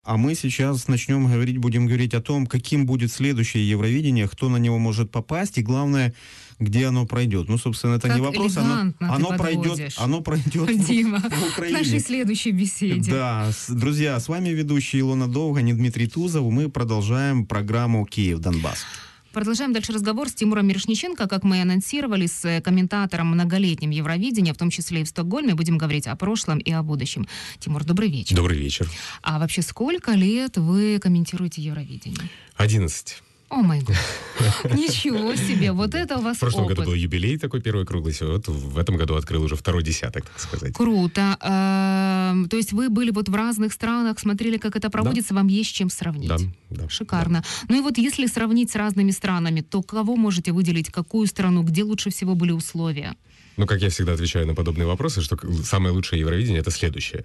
А мы сейчас будем говорить о том, каким будет следующее Евровидение, кто на него может попасть и, главное, где оно пройдет. Ну, собственно, это как не вопрос, оно пройдет Дима, в к Украине. нашей следующей беседе. Да, друзья, с вами ведущий Илона Довгань и Дмитрий Тузов. Мы продолжаем программу «Киев-Донбасс». Продолжаем дальше разговор с Тимуром Мирошниченко, как мы и анонсировали, с комментатором многолетним Евровидения, в том числе и в Стокгольме. Будем говорить о прошлом и о будущем. Тимур, добрый вечер. Добрый вечер. А вообще, сколько лет вы комментируете Евровидение? 11. О май гад. Ничего себе, вот это у вас опыт. В прошлом году был юбилей такой первый круглый, вот в этом году открыл уже второй десяток, так сказать. Круто. То есть вы были вот в разных странах, смотрели, как это проводится, вам есть чем сравнить? Да. Шикарно. Да. Ну и вот если сравнить с разными странами, то кого можете выделить, какую страну, где лучше всего были условия? Ну, как я всегда отвечаю на подобные вопросы, что самое лучшее Евровидение — это следующее.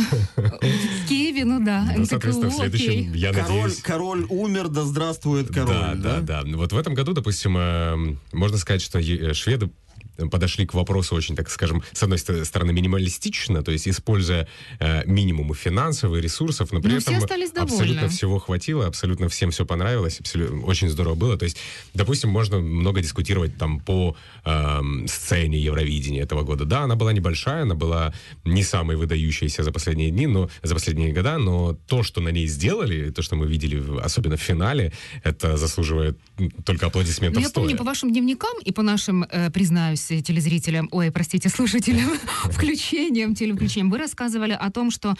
В Киеве, ну да. Соответственно, в следующем, я надеюсь... Король умер, да здравствует король. Да. Вот в этом году, допустим, можно сказать, что шведы подошли к вопросу очень, так скажем, с одной стороны, минималистично, то есть используя минимум финансовых ресурсов, но при этом абсолютно всего хватило, абсолютно всем все понравилось, очень здорово было. То есть, допустим, можно много дискутировать там по сцене Евровидения этого года. Да, она была небольшая, она была не самой выдающейся за последние года, но то, что на ней сделали, то, что мы видели, особенно в финале, это заслуживает только аплодисментов стоя. Я помню по вашим дневникам и по нашим, признаюсь, телезрителям, слушателям, телевключением, вы рассказывали о том, что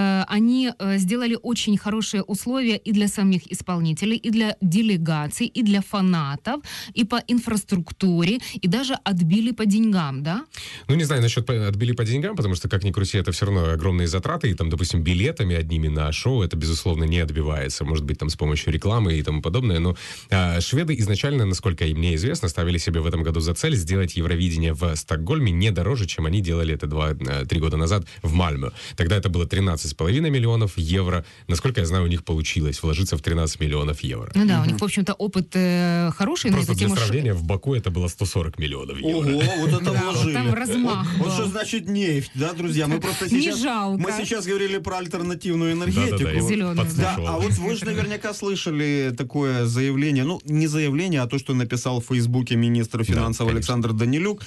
они сделали очень хорошие условия и для самих исполнителей, и для делегаций, и для фанатов, и по инфраструктуре, и даже отбили по деньгам, да? Ну, не знаю насчет отбили по деньгам, потому что, как ни крути, это все равно огромные затраты, и там, допустим, билетами одними на шоу это, безусловно, не отбивается, может быть, там, с помощью рекламы и тому подобное, но шведы изначально, насколько мне известно, ставили себе в этом году за цель сделать Евровидение в Стокгольме не дороже, чем они делали это 2-3 года назад в Мальме. Тогда это было 13,5 миллионов евро. Насколько я знаю, у них получилось вложиться в 13 миллионов евро. Ну да, у них, в общем-то, опыт хороший. Просто для сравнения, в Баку это было 140 миллионов евро. Ого, вот это вложили. Там размах был. Вот что значит нефть, да, друзья? Мы просто сейчас... Не жалко. Мы сейчас говорили про альтернативную энергетику. Зеленую. Да, а вот вы же наверняка слышали такое заявление, ну, не заявление, а то, что написал в Фейсбуке министр финансов Александр Данилюк.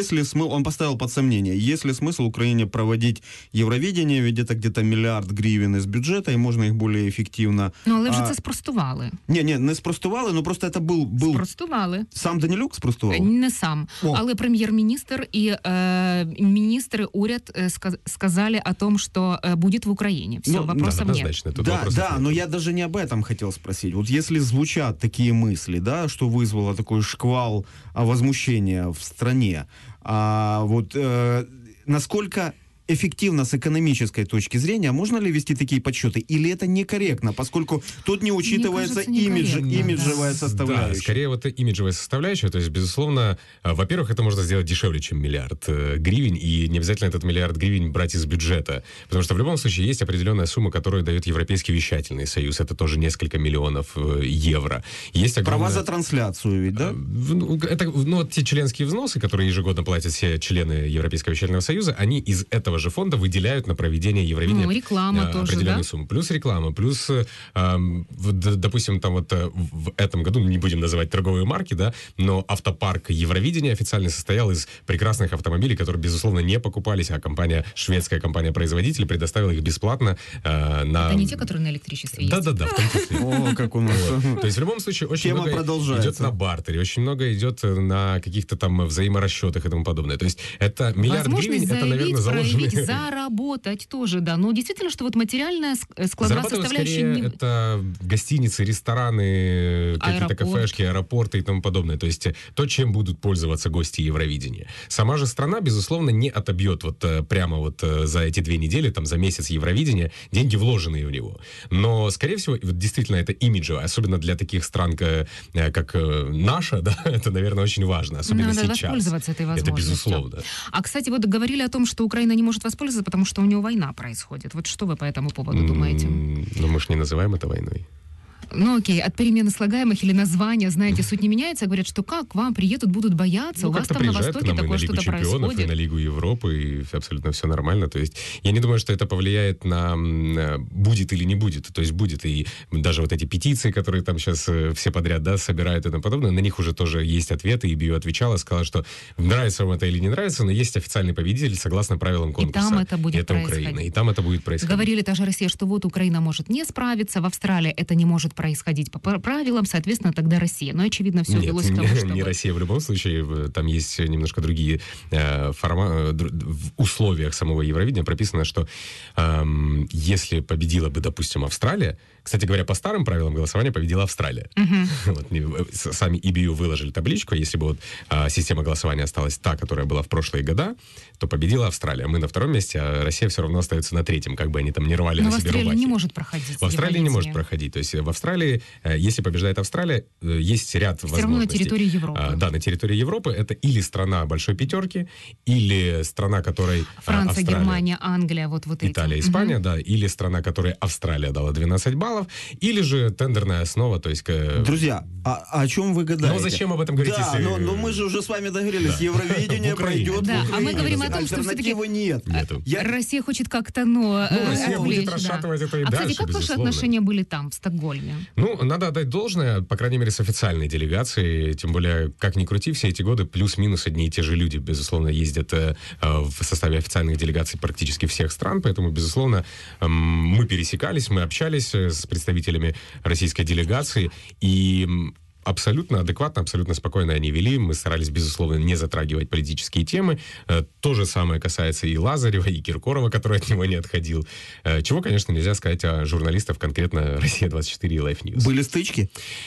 Он поставил под сомнение, есть ли смысл Украине проводить Евровидение, ведь это где-то 1 миллиард гривен из бюджета, и можно их более ефективно... Ну, але вже це спростували. Не спростували, но просто это был... Спростували. Сам Данилюк спростував? Не сам. Але прем'єр-міністр і министры уряд сказали о том, что будет в Украине. Все, вопросов нет. Да, но я даже не об этом хотел спросить. Вот если звучат такие мысли, да, что вызвало такой шквал возмущения в стране, насколько эффективно с экономической точки зрения, можно ли вести такие подсчеты? Или это некорректно, поскольку тут не учитывается имиджевая составляющая? Да, скорее вот имиджевая составляющая. То есть, безусловно, во-первых, это можно сделать дешевле, чем 1 миллиард гривен, и не обязательно этот 1 миллиард гривен брать из бюджета. Потому что в любом случае есть определенная сумма, которую дает Европейский вещательный союз. Это тоже несколько миллионов евро. Есть права за трансляцию ведь, да? Это, те членские взносы, которые ежегодно платят все члены Европейского вещательного союза, они из этого же фонда выделяют на проведение Евровидения реклама тоже, определенную сумму. Плюс реклама, плюс, допустим, там вот в этом году, не будем называть торговые марки, да, но автопарк Евровидения официально состоял из прекрасных автомобилей, которые, безусловно, не покупались, а шведская компания-производитель предоставила их бесплатно Это не те, которые на электричестве ездят? Да, в том числе. О, как у нас. То есть в любом случае очень много идет на бартере, очень много идет на каких-то там взаиморасчетах и тому подобное. То есть это 1 миллиард гривен, это, наверное, заложенные... Заработать тоже, да. Но действительно, что вот материальная складовая составляющая... Скорее, это гостиницы, рестораны, какие-то кафешки, аэропорты и тому подобное. То есть то, чем будут пользоваться гости Евровидения. Сама же страна, безусловно, не отобьет прямо за эти 2 недели, там, за месяц Евровидения, деньги, вложенные в него. Но, скорее всего, действительно, это имиджево, особенно для таких стран, как наша, да, это, наверное, очень важно, особенно сейчас. Надо воспользоваться этой возможностью. Это безусловно. А, кстати, вот говорили о том, что Украина не может воспользоваться, потому что у него война происходит. Вот что вы по этому поводу думаете? Ну, мы же не называем это войной. Ну окей, от перемены слагаемых или названия, знаете, суть не меняется. Говорят, что как вам приедут, будут бояться, у вас там на Востоке такое что-то происходит. И на Лигу Европы, и абсолютно все нормально. То есть я не думаю, что это повлияет на будет или не будет. То есть будет, и даже вот эти петиции, которые там сейчас все подряд, да, собирают и тому подобное, на них уже тоже есть ответы, и Био отвечала, сказала, что нравится вам это или не нравится, но есть официальный победитель согласно правилам конкурса. И там это будет происходить. Украина, и там это будет происходить. Говорили та же Россия, что вот Украина может не справиться, в Австралии это не может происходить по правилам, соответственно, тогда Россия. Но, очевидно, все велось к тому, чтобы... не Россия в любом случае. Там есть немножко другие в условиях самого Евровидения прописано, что если победила бы, допустим, Австралия, кстати говоря, по старым правилам голосования победила Австралия. Вот, сами EBU выложили табличку, если бы вот система голосования осталась та, которая была в прошлые года, то победила Австралия. Мы на втором месте, а Россия все равно остается на третьем, как бы они там не рвали на себе рубахи. Но в Австралии не может проходить. В Австралии не может проходить. То есть в Австралии, если побеждает Австралия, есть ряд возможностей. Все равно на территории Европы. Да, на территории Европы. Это или страна большой пятерки, или страна, которой Франция, Германия, Англия, вот эти. Италия, Испания, да, или страна, которой Австралия дала 12 баллов, или же тендерная основа, то есть... Друзья, о чем вы гадаете? Ну, зачем об этом говорить, да, если... но мы же уже с вами договорились, Евровидение пройдет в Украине. А мы говорим о том, что все-таки Россия хочет как-то, Россия будет расшатывать это и дальше, кстати, как ваши отношения были там, в Стокгольме? Ну, надо отдать должное, по крайней мере, с официальной делегацией, тем более, как ни крути, все эти годы плюс-минус одни и те же люди, безусловно, ездят в составе официальных делегаций практически всех стран, поэтому, безусловно, мы пересекались, мы общались с представителями российской делегации, и абсолютно адекватно, абсолютно спокойно они вели. Мы старались, безусловно, не затрагивать политические темы. То же самое касается и Лазарева, и Киркорова, который от него не отходил. Чего, конечно, нельзя сказать о журналистах, конкретно «Россия-24» и Life News. Были стычки?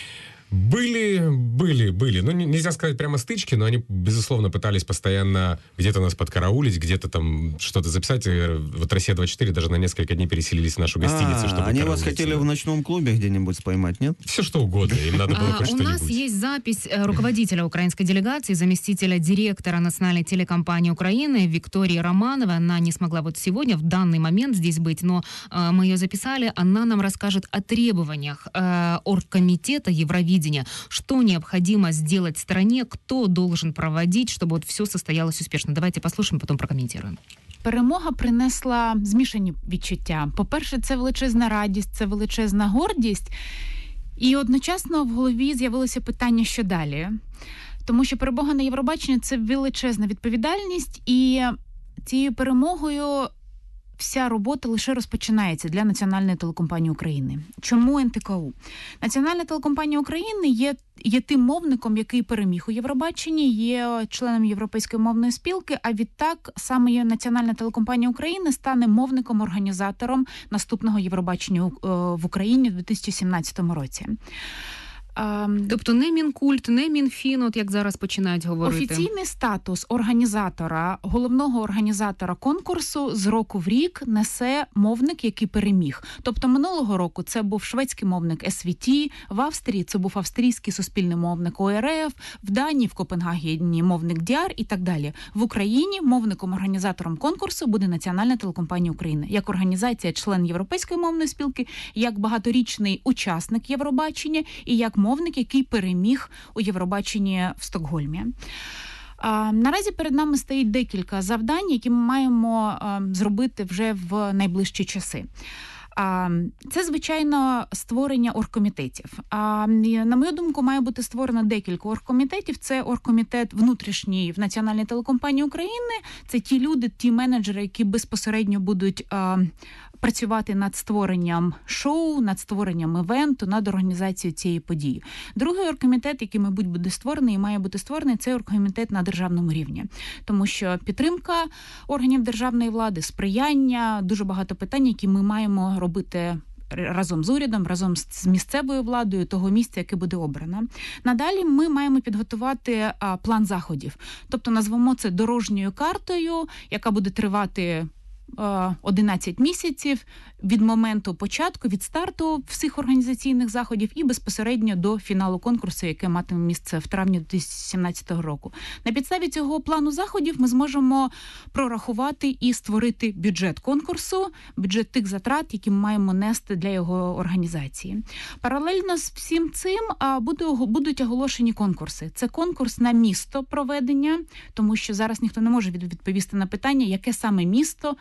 Были. Ну, нельзя сказать прямо стычки, но они, безусловно, пытались постоянно где-то нас подкараулить, где-то там что-то записать. Вот «Россия-24» даже на несколько дней переселились в нашу гостиницу, чтобы они вас хотели в ночном клубе где-нибудь споймать, нет? Все что угодно, им надо было хоть что-нибудь. У нас есть запись руководителя украинской делегации, заместителя директора национальной телекомпании Украины Виктории Романовой. Она не смогла вот сегодня, в данный момент здесь быть, но мы ее записали. Она нам расскажет о требованиях оргкомитета Евровидения, что необходимо сделать стране, кто должен проводить, чтобы вот все состоялось успешно. Давайте послушаем, потом прокомментируем. Перемога принесла змішані відчуття. По-перше, це величезна радість, це величезна гордість. І одночасно в голові з'явилося питання, що далі. Тому що перемога на Євробаченні – це величезна відповідальність, і цією перемогою вся робота лише розпочинається для Національної телекомпанії України. Чому НТКУ? Національна телекомпанія України є тим мовником, який переміг у Євробаченні, є членом Європейської мовної спілки, а відтак саме Національна телекомпанія України стане мовником-організатором наступного Євробачення в Україні в 2017 році. Тобто не Мінкульт, не Мінфін, от як зараз починають говорити. Офіційний статус організатора, головного організатора конкурсу з року в рік несе мовник, який переміг. Тобто минулого року це був шведський мовник СВТ, в Австрії це був австрійський суспільний мовник ОРФ, в Данії, в Копенгагені мовник ДІАР і так далі. В Україні мовником-організатором конкурсу буде Національна телекомпанія України. Як організація, член Європейської мовної спілки, як багаторічний учасник Євробачення і як мовник, який переміг у Євробаченні в Стокгольмі. Наразі перед нами стоїть декілька завдань, які ми маємо зробити вже в найближчі часи. Це, звичайно, створення оргкомітетів. На мою думку, має бути створено декілька оргкомітетів. Це оргкомітет внутрішній в Національній телекомпанії України. Це ті люди, ті менеджери, які безпосередньо будуть працювати над створенням шоу, над створенням івенту, над організацією цієї події. Другий оргкомітет, який, мабуть, буде створений і має бути створений, це оргкомітет на державному рівні. Тому що підтримка органів державної влади, сприяння, дуже багато питань, які ми маємо робити разом з урядом, разом з місцевою владою того місця, яке буде обрано. Надалі ми маємо підготувати план заходів. Тобто назвемо це дорожньою картою, яка буде тривати 11 місяців від моменту початку, від старту всіх організаційних заходів і безпосередньо до фіналу конкурсу, яке матиме місце в травні 2017 року. На підставі цього плану заходів ми зможемо прорахувати і створити бюджет конкурсу, бюджет тих затрат, які ми маємо нести для його організації. Паралельно з всім цим будуть оголошені конкурси. Це конкурс на місто проведення, тому що зараз ніхто не може відповісти на питання, яке саме місто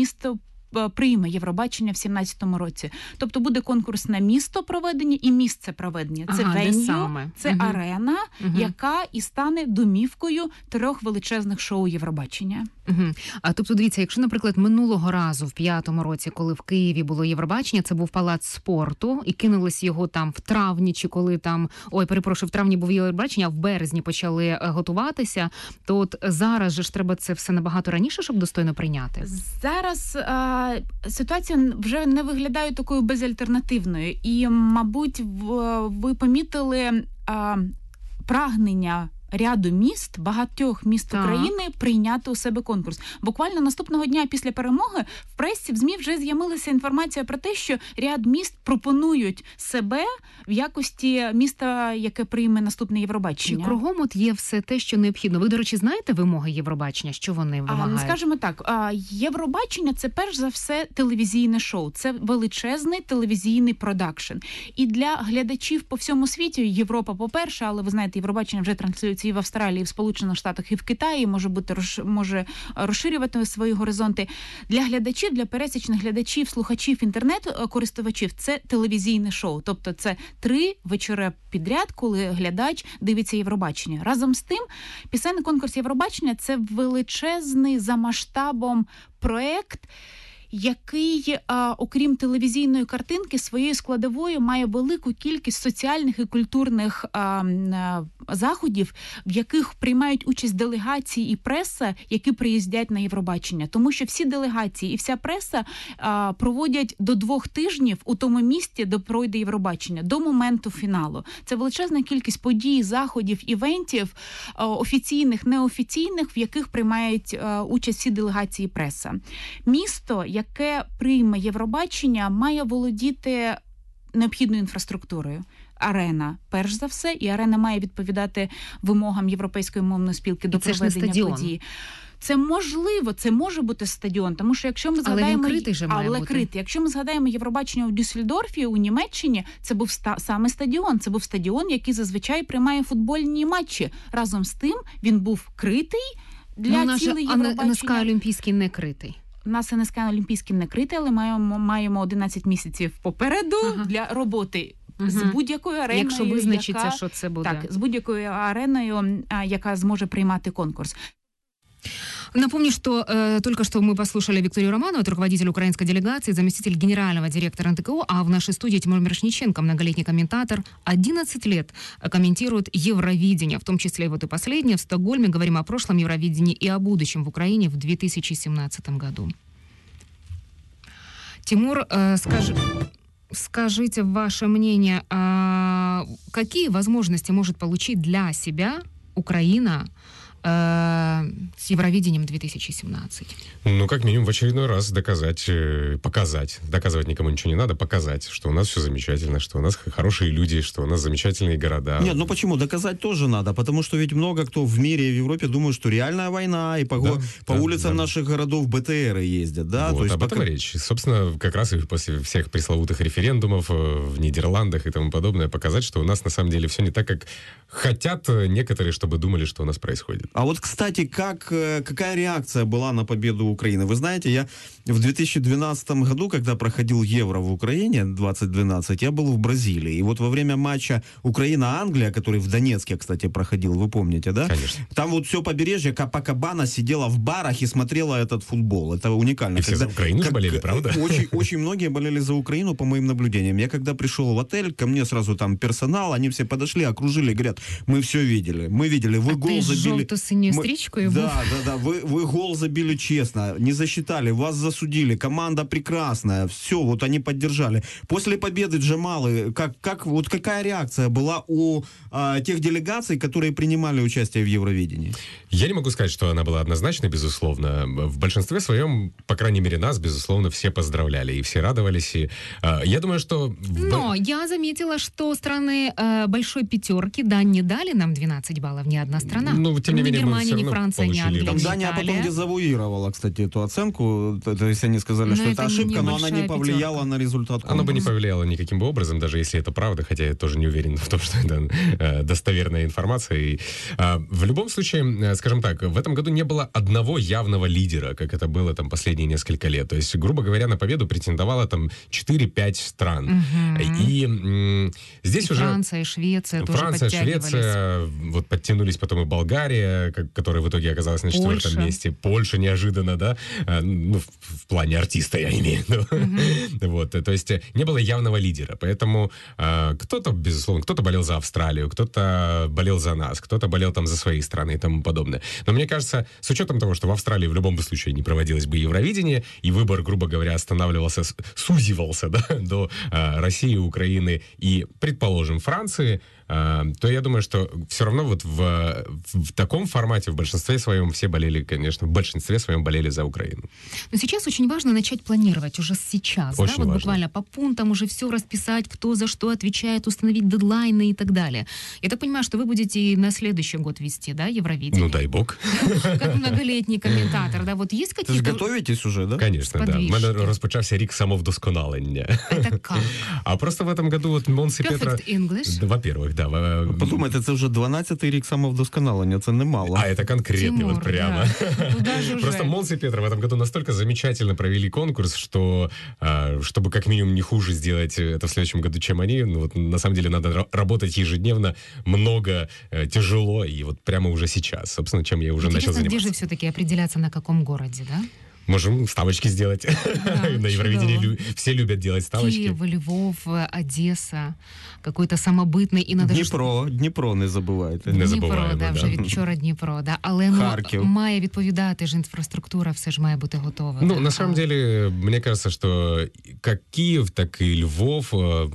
прийме Євробачення в 2017 році. Тобто буде конкурс на місто проведення і місце проведення. Це веню, це арена, яка і стане домівкою 3 величезних шоу Євробачення. А тобто, дивіться, якщо, наприклад, минулого разу, в 2005 році, коли в Києві було Євробачення, це був палац спорту, і кинулись його там в травні, чи коли там, в травні був Євробачення, а в березні почали готуватися, то от зараз же ж треба це все набагато раніше, щоб достойно прийняти? Зараз ситуація вже не виглядає такою безальтернативною. І, мабуть, ви помітили прагнення ряду міст, багатьох міст України прийняти у себе конкурс. Буквально наступного дня після перемоги в пресі, в ЗМІ вже з'явилася інформація про те, що ряд міст пропонують себе в якості міста, яке прийме наступне Євробачення. Чи кругом от є все те, що необхідно? Ви, до речі, знаєте вимоги Євробачення? Що вони вимагають? Скажімо так, Євробачення – це перш за все телевізійне шоу. Це величезний телевізійний продакшн. І для глядачів по всьому світі, Європа, по-перше, але ви знаєте, Євробачення вже транслюється і в Австралії, і в Сполучених Штатах, і в Китаї, може розширювати свої горизонти. Для глядачів, для пересічних глядачів, слухачів, інтернет-користувачів це телевізійне шоу. Тобто це 3 вечори підряд, коли глядач дивиться Євробачення. Разом з тим, пісенний конкурс Євробачення – це величезний за масштабом проект, який, окрім телевізійної картинки, своєю складовою має велику кількість соціальних і культурних заходів, в яких приймають участь делегації і преса, які приїздять на Євробачення. Тому що всі делегації і вся преса проводять до 2 тижнів у тому місті, де пройде Євробачення, до моменту фіналу. Це величезна кількість подій, заходів, івентів, офіційних, неофіційних, в яких приймають участь всі делегації і преса. Місто, яке прийме Євробачення, має володіти необхідною інфраструктурою. Арена, перш за все, і арена має відповідати вимогам Європейської мовної спілки до проведення подій. Це можливо, це може бути стадіон, тому що якщо ми згадаємо... Але він критий же має бути. Якщо ми згадаємо Євробачення у Дюссельдорфі, у Німеччині, це був саме стадіон. Це був стадіон, який зазвичай приймає футбольні матчі. Разом з тим, він був критий для цілої Євробачення. НСК Олімпійський не критий. У нас НСК Олімпійський не критий, але маємо 11 місяців попереду для роботи. З будь-якою ареною, якщо визначиться, що це буде. Так, з будь-якою ареною, яка зможе приймати конкурс. Напомню, что только что мы послушали Викторию Романову, это руководитель украинской делегации, заместитель генерального директора НТКО, а в нашей студии Тимур Мирошниченко, многолетний комментатор, 11 лет комментирует Евровидение, в том числе вот и последнее в Стокгольме. Говорим о прошлом Евровидении и о будущем в Украине в 2017 году. Тимур, скажите ваше мнение, какие возможности может получить для себя Украина с Евровидением 2017? Ну, как минимум, в очередной раз показать. Доказывать никому ничего не надо, показать, что у нас все замечательно, что у нас хорошие люди, что у нас замечательные города. Нет, ну почему? Доказать тоже надо, потому что ведь много кто в мире и в Европе думают, что реальная война, и по улицам наших городов БТРы ездят, да? Вот, то есть об этом речь. Собственно, как раз и после всех пресловутых референдумов в Нидерландах и тому подобное, показать, что у нас на самом деле все не так, как хотят некоторые, чтобы думали, что у нас происходит. А вот, кстати, какая реакция была на победу Украины? Вы знаете, я в 2012 году, когда проходил Евро в Украине, 2012, я был в Бразилии. И вот во время матча Украина-Англия, который в Донецке, кстати, проходил, вы помните, да? Конечно. Там вот все побережье Копакабана сидела в барах и смотрела этот футбол. Это уникально. И все за Украину болели, правда? Очень многие болели за Украину, по моим наблюдениям. Я когда пришел в отель, ко мне сразу там персонал, они все подошли, окружили, говорят, мы все видели. Мы видели, вы гол забили. синьою стрічкою був. Да. Вы гол забили честно, не засчитали, вас засудили, команда прекрасная, все, вот они поддержали. После победы Джамалы, вот какая реакция была у тех делегаций, которые принимали участие в Евровидении? Я не могу сказать, что она была однозначной, безусловно. В большинстве своем, по крайней мере, нас, безусловно, все поздравляли и все радовались. И, я думаю, что... Но я заметила, что страны большой пятерки, да, не дали нам 12 баллов, ни одна страна. Ну, тем не менее, ни мы Германия, все ни равно Франция, ни получили. Англия, Там ни Дания Италия. потом дезавуировала, кстати, эту оценку. То есть они сказали, Но что это это ошибка, но она не небольшая повлияла пятерка. на результат конкурса. Оно бы не повлияло никаким бы образом, даже если это правда, хотя я тоже не уверен в том, что это достоверная информация. И, в любом случае, скажем так, в этом году не было одного явного лидера, как это было там последние несколько лет. То есть, грубо говоря, на победу претендовало там 4-5 стран. И здесь уже... Франция и Швеция тоже Франция, подтягивались. Швеция, вот подтянулись потом и Болгария, которая в итоге оказалась на 4-м Польша. месте. Польша неожиданно, да, ну, в плане артиста я имею в виду. Вот, то есть не было явного лидера, поэтому кто-то, безусловно, кто-то болел за Австралию, кто-то болел за нас, кто-то болел там за свои страны и тому подобное. Но мне кажется, с учетом того, что в Австралии в любом случае не проводилось бы Евровидение, и выбор, грубо говоря, останавливался, сузивался, да, до России, Украины и, предположим, Франции, то я думаю, что все равно вот в таком формате в большинстве своем все болели, конечно, в большинстве своем болели за Украину. Но сейчас очень важно начать планировать уже сейчас, Очень да, вот важно. буквально по пунктам уже все расписать, кто за что отвечает, установить дедлайны и так далее. Я так понимаю, что вы будете и на следующий год вести, да, Евровидение? Ну, дай бог. Как многолетний комментатор, да, вот есть То есть какие-то... готовитесь уже, да? Конечно, да. У Сподвижки. мене розпочався рік самовдосконалення. Это как? А просто в этом году вот Монс и Петра... Perfect English? Во-первых, да. Подумайте, це вже 12-й рік самовдосконалення, це немало. А это конкретно Тимур, вот прямо. да. Туда же уже. Просто Монс и Петра в этом году настолько замечательно провели конкурс, что чтобы как минимум не хуже сделать это в следующем году, чем они, ну, вот, на самом деле надо работать ежедневно, много, тяжело, и вот прямо уже сейчас, собственно, чем я уже начал Интересно, где заниматься. же все-таки определяться, на каком городе, да? Можем ставочки сделать. На Евровидении чудово. все любят делать ставочки. Киев, Львов, Одесса, какой-то самобытний і надо ж- Дніпро не забувайте. Не Дніпро, забуваємо, да, вже да. від вчора Дніпро, да. Але ну, Харків. має відповідати ж інфраструктура, все ж має бути готова. Ну, да. на самом деле, мне кажется, что как Киев, так и Львов,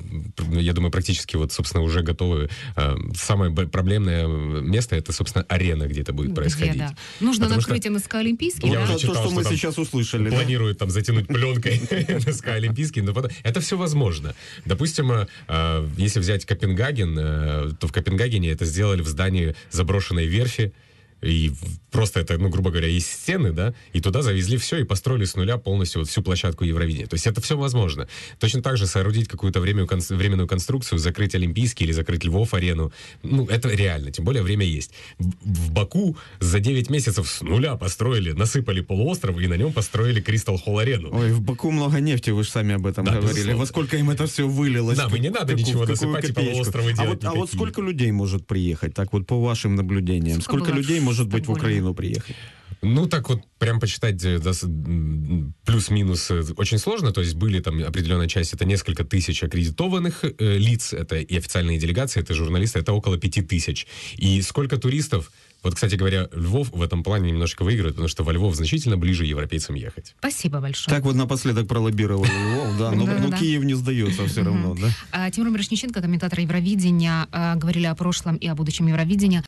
я думаю, практически вот, собственно, уже готовы. Самое проблемное место — это, собственно, арена, где это будет Где, происходить. да. Нужно Потому что накрыть НСК Олимпийский, Я да? уже То, читал, что что мы там сейчас услышали. да? Планируют там затянуть пленкой НСК Олимпийский, но потом... Это все возможно. Допустим, если взять Копенгаген, то в Копенгагене это сделали в здании заброшенной верфи, и просто это, ну, грубо говоря, есть стены, да, и туда завезли все и построили с нуля полностью вот всю площадку Евровидения. То есть это все возможно. Точно так же соорудить какую-то временную конструкцию, закрыть Олимпийский или закрыть Львов-арену. Ну, это реально, тем более время есть. В Баку за 9 месяцев с нуля построили, насыпали полуостров и на нем построили Кристал Холл-арену. Ой, в Баку много нефти, вы же сами об этом Да, говорили. безусловно. Во сколько им это все вылилось? Да, не надо ничего насыпать и полуостровы делать А вот никакие. сколько людей может приехать? Так вот, по вашим наблюдениям. Сколько Сколько было людей в может быть в Стокгольме? Украину приехать? Ну, так вот, прям посчитать плюс-минус очень сложно. То есть были там определенная часть, это несколько тысяч аккредитованных лиц, это и официальные делегации, это журналисты, это около 5000. И сколько туристов? Вот, кстати говоря, Львов в этом плане немножко выигрывает, потому что во Львов значительно ближе европейцам ехать. Спасибо большое. Так вот напоследок пролоббировали Львов, да, но Да-да-да. Киев не сдается все равно, да? Тимур Мирошниченко, комментатор Евровидения, говорили о прошлом и о будущем Евровидения.